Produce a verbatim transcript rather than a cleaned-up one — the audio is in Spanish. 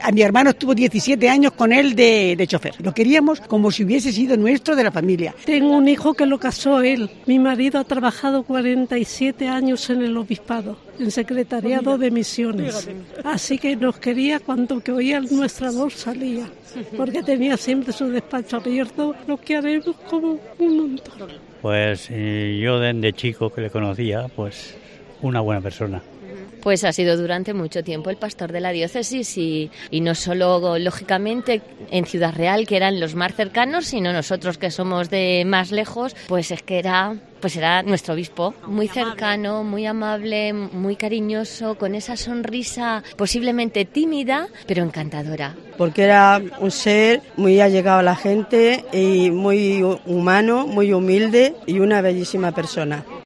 A mi hermano estuvo diecisiete años con él de, de chofer. Lo queríamos como si hubiese sido nuestro, de la familia. Tengo un hijo que lo casó él. Mi marido ha trabajado cuarenta y siete años en el obispado, en secretariado de misiones. Así que nos quería cuando que oía nuestra voz salía, porque tenía siempre su despacho abierto, lo que haremos como un montón. Pues eh, yo desde chico que le conocía, pues una buena persona. Pues ha sido durante mucho tiempo el pastor de la diócesis y, y no solo, lógicamente, en Ciudad Real, que eran los más cercanos, sino nosotros que somos de más lejos, pues es que era, pues era nuestro obispo, muy cercano, muy amable, muy cariñoso, con esa sonrisa posiblemente tímida, pero encantadora. Porque era un ser muy allegado a la gente y muy humano, muy humilde y una bellísima persona.